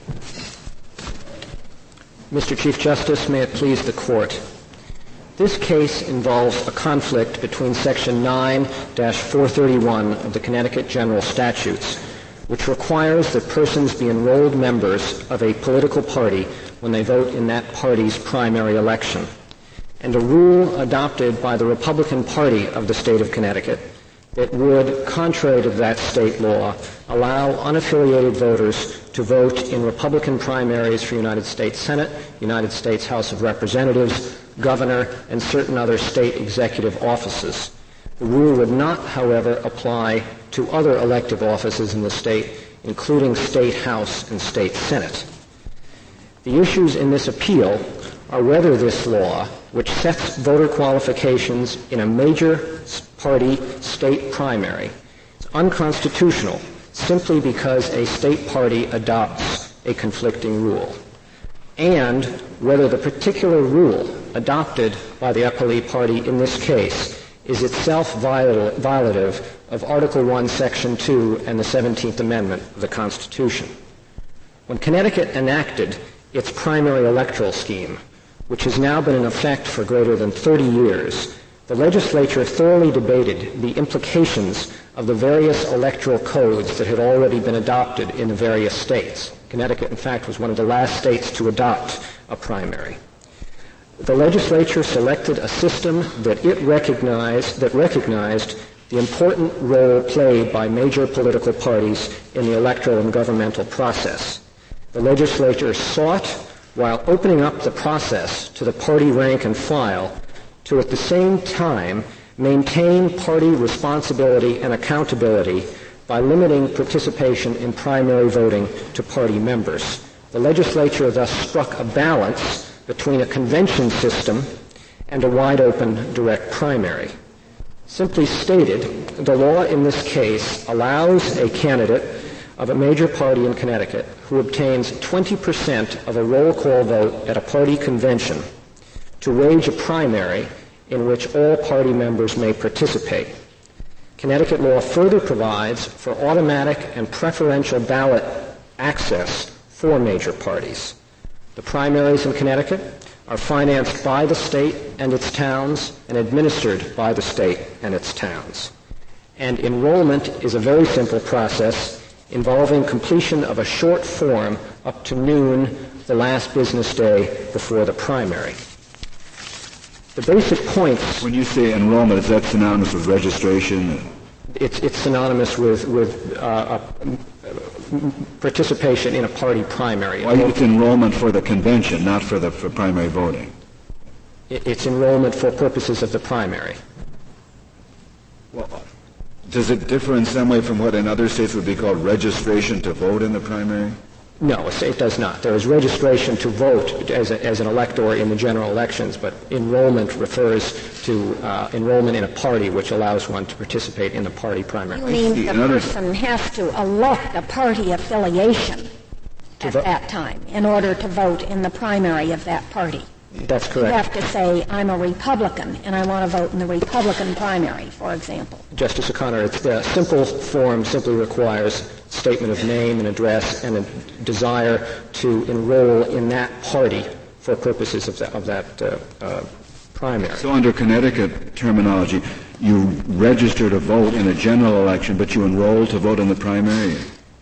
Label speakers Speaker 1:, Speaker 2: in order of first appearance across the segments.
Speaker 1: Mr. Chief Justice, may it please the Court. This case involves a conflict between Section 9-431 of the Connecticut General Statutes, which requires that persons be enrolled members of a political party when they vote in that party's primary election, and a rule adopted by the Republican Party of the state of Connecticut that would, contrary to that state law, allow unaffiliated voters to vote in Republican primaries for United States Senate, United States House of Representatives, governor, and certain other state executive offices. The rule would not, however, apply to other elective offices in the state, including state House and state Senate. The issues in this appeal are whether this law, which sets voter qualifications in a major party state primary, is unconstitutional simply because a state party adopts a conflicting rule, and whether the particular rule adopted by the appellee party in this case is itself violative of Article I, Section 2, and the 17th Amendment of the Constitution. When Connecticut enacted its primary electoral scheme, which has now been in effect for greater than 30 years, the legislature thoroughly debated the implications of the various electoral codes that had already been adopted in the various states. Connecticut, in fact, was one of the last states to adopt a primary. The legislature selected a system that recognized the important role played by major political parties in the electoral and governmental process. The legislature sought, while opening up the process to the party rank and file, to at the same time maintain party responsibility and accountability by limiting participation in primary voting to party members. The legislature thus struck a balance between a convention system and a wide-open direct primary. Simply stated, the law in this case allows a candidate of a major party in Connecticut who obtains 20% of a roll call vote at a party convention to wage a primary in which all party members may participate. Connecticut law further provides for automatic and preferential ballot access for major parties. The primaries in Connecticut are financed by the state and its towns and administered by the state and its towns. And enrollment is a very simple process involving completion of a short form up to noon the last business day before the primary. The basic points...
Speaker 2: When you say enrollment, is that synonymous with registration?
Speaker 1: It's synonymous with participation in a party primary.
Speaker 2: Why it's enrollment for the convention, not for primary voting?
Speaker 1: It's enrollment for purposes of the primary.
Speaker 2: Well, does it differ in some way from what in other states would be called registration to vote in the primary?
Speaker 1: No, it does not. There is registration to vote as an elector in the general elections, but enrollment refers to enrollment in a party, which allows one to participate in the party primary.
Speaker 3: You mean the person has to elect a party affiliation at that time in order to vote in the primary of that party?
Speaker 1: That's correct.
Speaker 3: You have to say, I'm a Republican, and I want to vote in the Republican primary, for example.
Speaker 1: Justice O'Connor, the simple form simply requires statement of name and address and a desire to enroll in that party for purposes of that primary.
Speaker 2: So under Connecticut terminology, you register to vote in a general election, but you enroll to vote in the primary?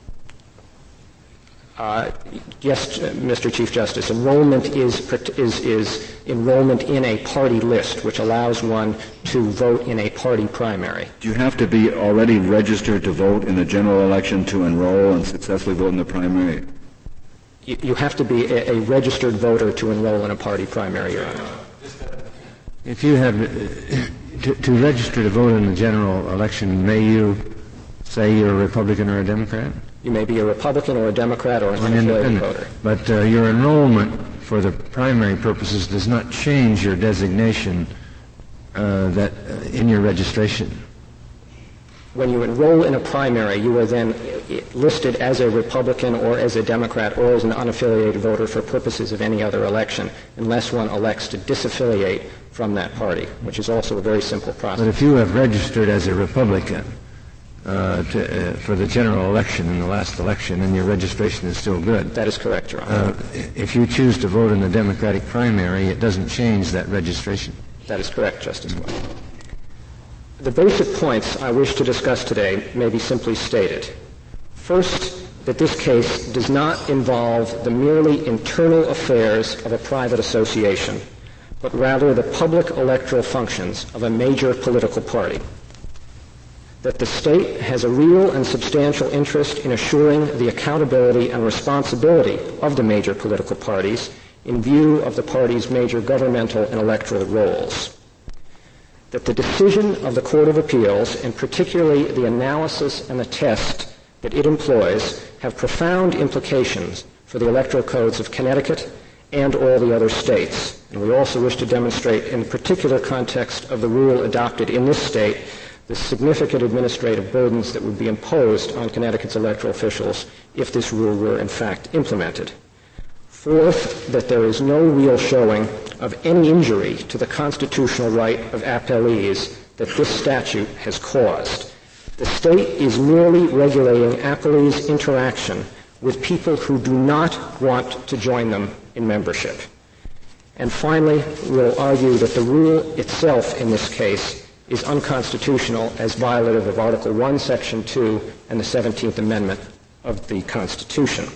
Speaker 1: Yes, Mr. Chief Justice. Enrollment is enrollment in a party list, which allows one to vote in a party primary.
Speaker 2: Do you have to be already registered to vote in the general election to enroll and successfully vote in the primary?
Speaker 1: You have to be a registered voter to enroll in a party primary, Your Honor.
Speaker 4: If you have to register to vote in the general election, may you say you're a Republican or a Democrat?
Speaker 1: You may be a Republican or a Democrat or an independent voter.
Speaker 4: But your enrollment for the primary purposes does not change your designation that in your registration.
Speaker 1: When you enroll in a primary, you are then listed as a Republican or as a Democrat or as an unaffiliated voter for purposes of any other election, unless one elects to disaffiliate from that party, which is also a very simple process.
Speaker 4: But if you have registered as a Republican, for the general election in the last election, and your registration is still good.
Speaker 1: That is correct, Your Honor.
Speaker 4: If you choose to vote in the Democratic primary, it doesn't change that registration.
Speaker 1: That is correct, Justice White. The basic points I wish to discuss today may be simply stated. First, that this case does not involve the merely internal affairs of a private association, but rather the public electoral functions of a major political party. That the state has a real and substantial interest in assuring the accountability and responsibility of the major political parties in view of the party's major governmental and electoral roles. That the decision of the Court of Appeals, and particularly the analysis and the test that it employs, have profound implications for the electoral codes of Connecticut and all the other states. And we also wish to demonstrate, in the particular context of the rule adopted in this state, the significant administrative burdens that would be imposed on Connecticut's electoral officials if this rule were in fact implemented. Fourth, that there is no real showing of any injury to the constitutional right of appellees that this statute has caused. The state is merely regulating appellees' interaction with people who do not want to join them in membership. And finally, we'll argue that the rule itself in this case is unconstitutional as violative of Article 1, Section 2, and the 17th Amendment of the Constitution.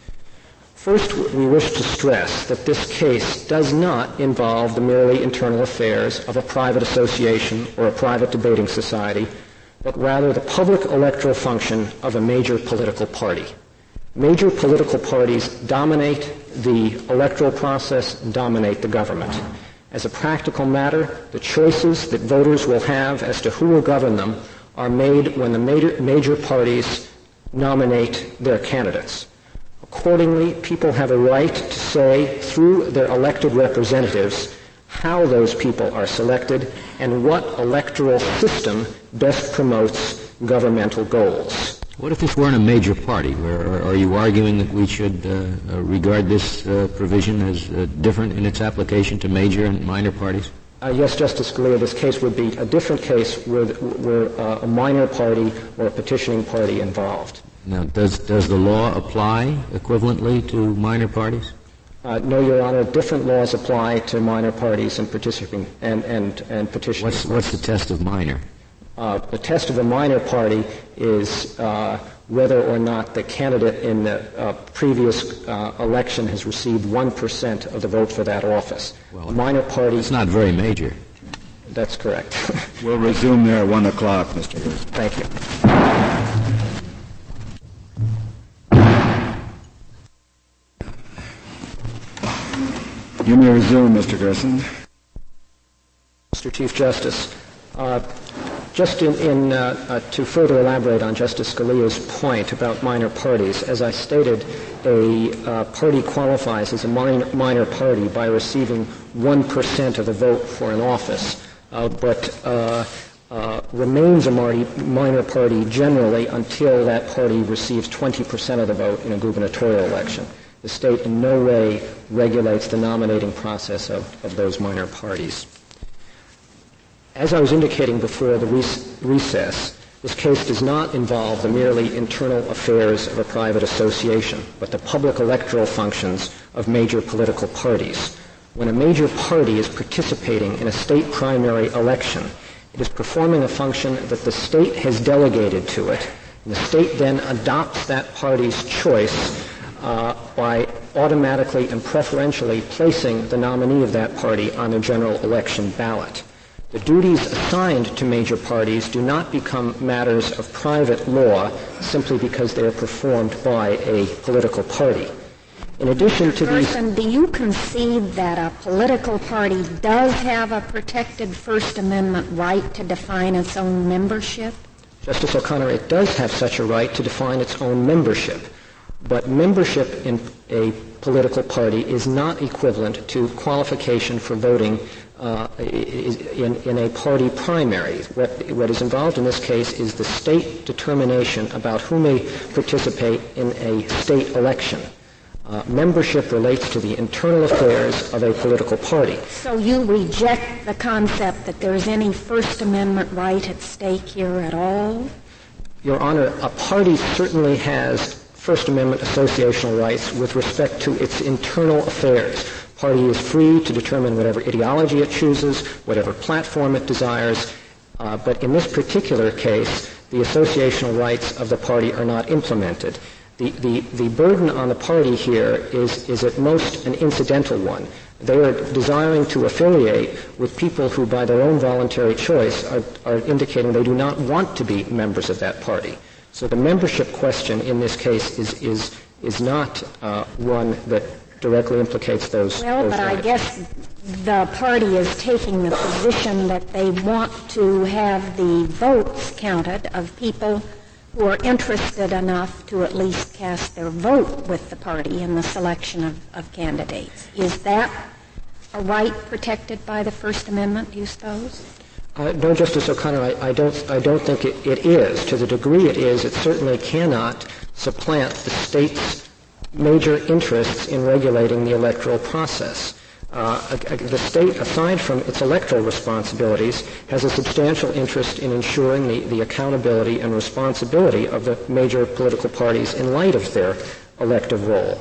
Speaker 1: First, we wish to stress that this case does not involve the merely internal affairs of a private association or a private debating society, but rather the public electoral function of a major political party. Major political parties dominate the electoral process and dominate the government. As a practical matter, the choices that voters will have as to who will govern them are made when the major parties nominate their candidates. Accordingly, people have a right to say through their elected representatives how those people are selected and what electoral system best promotes governmental goals.
Speaker 5: What if this weren't a major party? Are you arguing that we should regard this provision as different in its application to major and minor parties?
Speaker 1: Yes, Justice Scalia, this case would be a different case were a minor party or a petitioning party involved.
Speaker 5: Now, does the law apply equivalently to minor parties?
Speaker 1: No, Your Honor. Different laws apply to minor parties and participating and petitioning.
Speaker 5: What's the test of minor?
Speaker 1: The test of a minor party is whether or not the candidate in the previous election has received 1% of the vote for that office.
Speaker 5: Well,
Speaker 1: a minor party.
Speaker 5: It's not very major.
Speaker 1: That's correct.
Speaker 2: We'll resume there at 1 o'clock, Mr. Gerson.
Speaker 1: Thank you.
Speaker 2: You may resume, Mr. Gerson.
Speaker 1: Mr. Chief Justice, just to further elaborate on Justice Scalia's point about minor parties, as I stated, a party qualifies as a minor party by receiving 1% of the vote for an office, but remains a minor party generally until that party receives 20% of the vote in a gubernatorial election. The state in no way regulates the nominating process of those minor parties. As I was indicating before the recess, this case does not involve the merely internal affairs of a private association, but the public electoral functions of major political parties. When a major party is participating in a state primary election, it is performing a function that the state has delegated to it, and the state then adopts that party's choice by automatically and preferentially placing the nominee of that party on the general election ballot. The duties assigned to major parties do not become matters of private law simply because they are performed by a political party. In addition to these...
Speaker 3: Do you concede that a political party does have a protected First Amendment right to define its own membership?
Speaker 1: Justice O'Connor, it does have such a right to define its own membership. But membership in a political party is not equivalent to qualification for voting in a party primary. What is involved in this case is the state determination about who may participate in a state election. Membership relates to the internal affairs of a political party.
Speaker 3: So you reject the concept that there's any First Amendment right at stake here at all?
Speaker 1: Your Honor, a party certainly has First Amendment associational rights with respect to its internal affairs. Party is free to determine whatever ideology it chooses, whatever platform it desires, but in this particular case, the associational rights of the party are not implemented. The burden on the party here is at most an incidental one. They are desiring to affiliate with people who, by their own voluntary choice, are indicating they do not want to be members of that party. So the membership question in this case is not one that directly implicates those.
Speaker 3: Well, but
Speaker 1: rights.
Speaker 3: I guess the party is taking the position that they want to have the votes counted of people who are interested enough to at least cast their vote with the party in the selection of candidates. Is that a right protected by the First Amendment, do you suppose?
Speaker 1: No, Justice O'Connor, I don't think it is. To the degree it is, it certainly cannot supplant the state's major interests in regulating the electoral process. The state, aside from its electoral responsibilities, has a substantial interest in ensuring the accountability and responsibility of the major political parties in light of their elective role.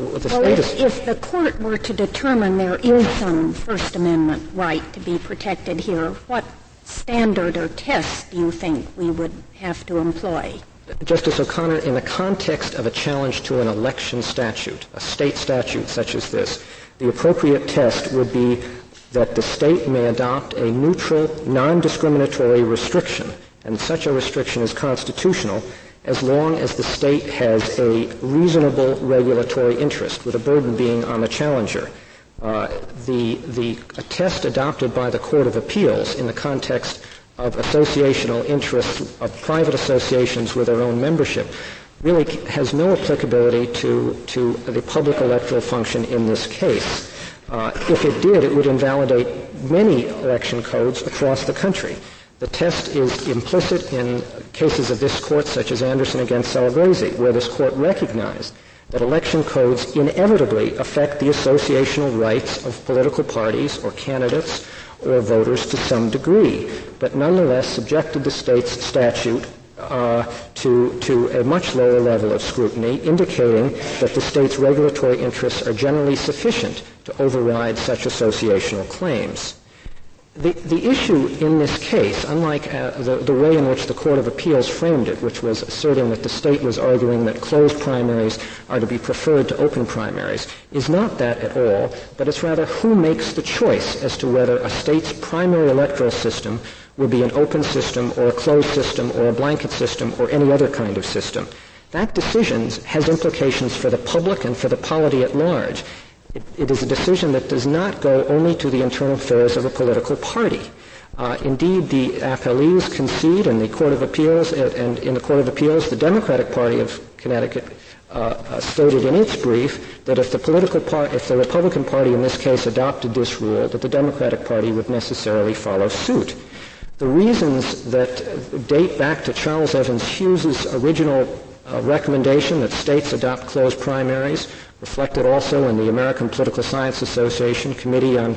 Speaker 3: If the court were to determine there is some First Amendment right to be protected here, what standard or test do you think we would have to employ?
Speaker 1: Justice O'Connor, in the context of a challenge to an election statute, a state statute such as this, the appropriate test would be that the state may adopt a neutral, non-discriminatory restriction, and such a restriction is constitutional as long as the state has a reasonable regulatory interest, with a burden being on the challenger. The test adopted by the Court of Appeals in the context of associational interests of private associations with their own membership really has no applicability to the public electoral function in this case. If it did, it would invalidate many election codes across the country. The test is implicit in cases of this court, such as Anderson against Salabresi, where this court recognized that election codes inevitably affect the associational rights of political parties or candidates or voters to some degree, but nonetheless subjected the state's statute to a much lower level of scrutiny, indicating that the state's regulatory interests are generally sufficient to override such associational claims. The issue in this case, unlike the way in which the Court of Appeals framed it, which was asserting that the state was arguing that closed primaries are to be preferred to open primaries, is not that at all, but it's rather who makes the choice as to whether a state's primary electoral system will be an open system or a closed system or a blanket system or any other kind of system. That decision has implications for the public and for the polity at large. It is a decision that does not go only to the internal affairs of a political party. Indeed, the appellees concede in the Court of Appeals, and in the Court of Appeals, the Democratic Party of Connecticut stated in its brief that if the Republican Party in this case adopted this rule, that the Democratic Party would necessarily follow suit. The reasons that date back to Charles Evans Hughes's original recommendation that states adopt closed primaries, reflected also in the American Political Science Association Committee on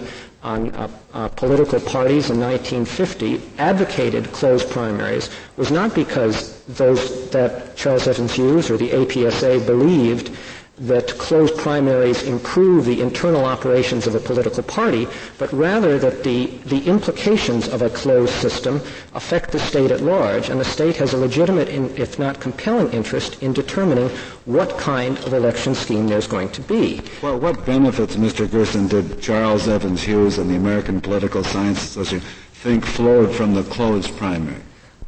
Speaker 1: Political Parties in 1950, advocated closed primaries, was not because that Charles Evans Hughes or the APSA believed that closed primaries improve the internal operations of a political party, but rather that the implications of a closed system affect the state at large, and the state has a legitimate, if not compelling, interest in determining what kind of election scheme there's going to be.
Speaker 2: Well, what benefits, Mr. Gerson, did Charles Evans Hughes and the American Political Science Association think flowed from the closed primary?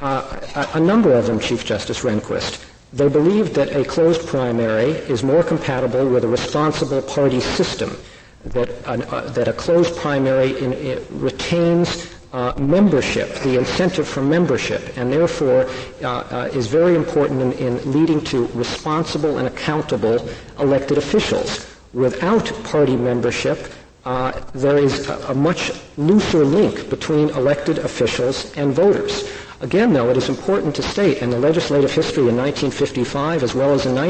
Speaker 1: A number of them, Chief Justice Rehnquist. They believed that a closed primary is more compatible with a responsible party system, that a closed primary retains membership, the incentive for membership, and therefore is very important in leading to responsible and accountable elected officials. Without party membership, there is a much looser link between elected officials and voters. Again, though, it is important to state, and the legislative history in 1955 as well as in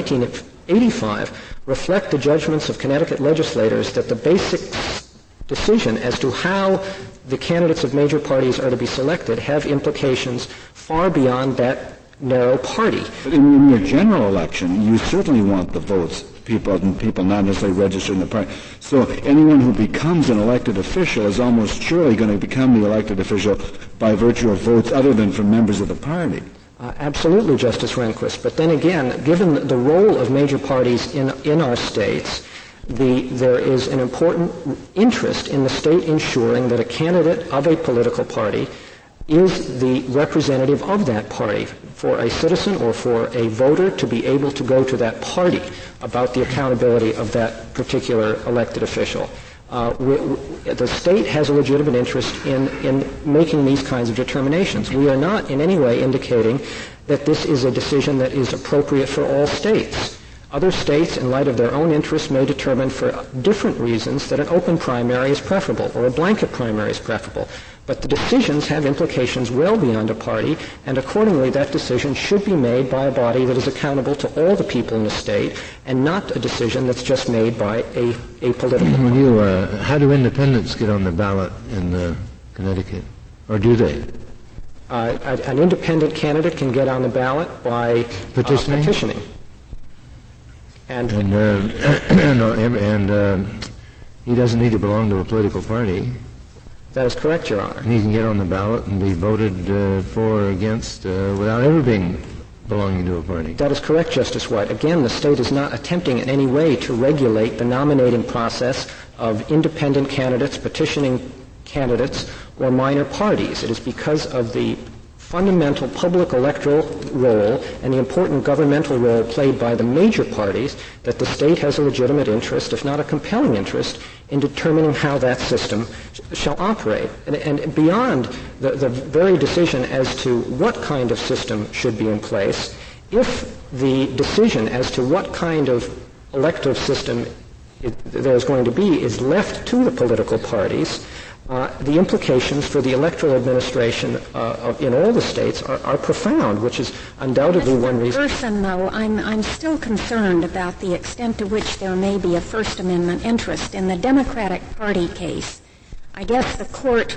Speaker 1: 1985 reflect the judgments of Connecticut legislators that the basic decision as to how the candidates of major parties are to be selected have implications far beyond that narrow party.
Speaker 2: But in your general election, you certainly want the votes, people not necessarily registered in the party. So anyone who becomes an elected official is almost surely going to become the elected official by virtue of votes other than from members of the party.
Speaker 1: Absolutely, Justice Rehnquist. But then again, given the role of major parties in our states, there is an important interest in the state ensuring that a candidate of a political party is the representative of that party. For a citizen or for a voter to be able to go to that party about the accountability of that particular elected official. The state has a legitimate interest in making these kinds of determinations. We are not in any way indicating that this is a decision that is appropriate for all states. Other states, in light of their own interests, may determine for different reasons that an open primary is preferable or a blanket primary is preferable. But the decisions have implications well beyond a party, and accordingly that decision should be made by a body that is accountable to all the people in the state and not a decision that's just made by a political party.
Speaker 4: How do independents get on the ballot in Connecticut? Or do they?
Speaker 1: An independent candidate can get on the ballot by petitioning. And he doesn't need to belong to a political party. That is correct, Your Honor.
Speaker 4: And he can get on the ballot and be voted for or against without ever belonging to a party.
Speaker 1: That is correct, Justice White. Again, the state is not attempting in any way to regulate the nominating process of independent candidates, petitioning candidates, or minor parties. It is because of the fundamental public electoral role and the important governmental role played by the major parties that the state has a legitimate interest, if not a compelling interest, in determining how that system shall operate. And beyond the very decision as to what kind of system should be in place, if the decision as to what kind of elective system there is going to be is left to the political parties, the implications for the electoral administration in all the states are profound, which is undoubtedly one reason.
Speaker 3: Person, though, I'm still concerned about the extent to which there may be a First Amendment interest. In the Democratic Party case, I guess the court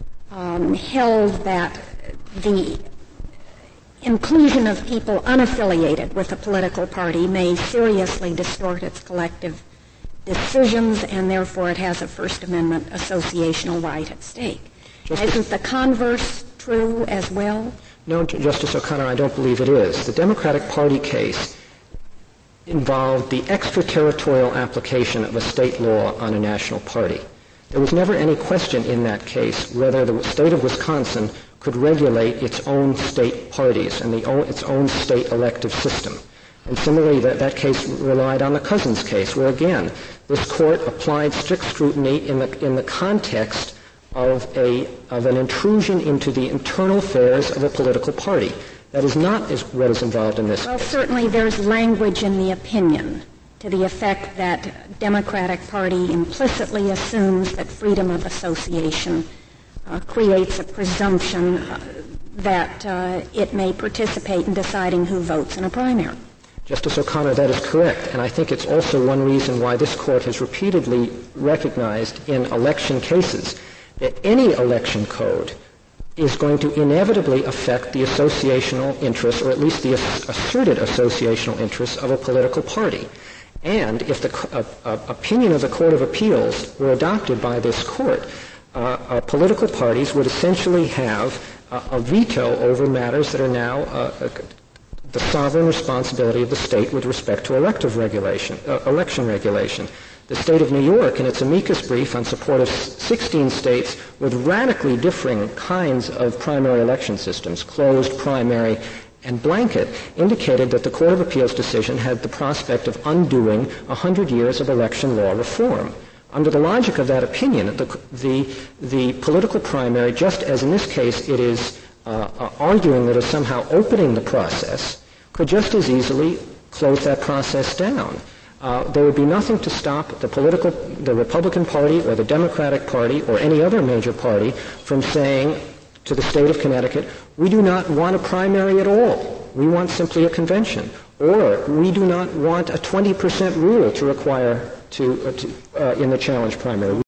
Speaker 3: held that the inclusion of people unaffiliated with a political party may seriously distort its collective decisions, and therefore it has a First Amendment associational right at stake. Isn't the converse true as well?
Speaker 1: No, Justice O'Connor, I don't believe it is. The Democratic Party case involved the extraterritorial application of a state law on a national party. There was never any question in that case whether the state of Wisconsin could regulate its own state parties and its own state elective system. And similarly, that case relied on the Cousins case, where again, this court applied strict scrutiny in the context of an intrusion into the internal affairs of a political party. That is not what is involved in this case.
Speaker 3: Well, certainly there's language in the opinion to the effect that Democratic Party implicitly assumes that freedom of association creates a presumption that it may participate in deciding who votes in a primary.
Speaker 1: Justice O'Connor, that is correct, and I think it's also one reason why this court has repeatedly recognized in election cases that any election code is going to inevitably affect the associational interests, or at least the asserted associational interests of a political party. And if the opinion of the Court of Appeals were adopted by this court, political parties would essentially have a veto over matters that are now the sovereign responsibility of the state with respect to election regulation. The state of New York, in its amicus brief on support of 16 states with radically differing kinds of primary election systems, closed, primary, and blanket, indicated that the Court of Appeals decision had the prospect of undoing 100 years of election law reform. Under the logic of that opinion, the political primary, just as in this case it is arguing that it's somehow opening the process, could just as easily close that process down. There would be nothing to stop the Republican Party or the Democratic Party or any other major party from saying to the state of Connecticut, we do not want a primary at all. We want simply a convention. Or we do not want a 20% rule to require in the challenge primary.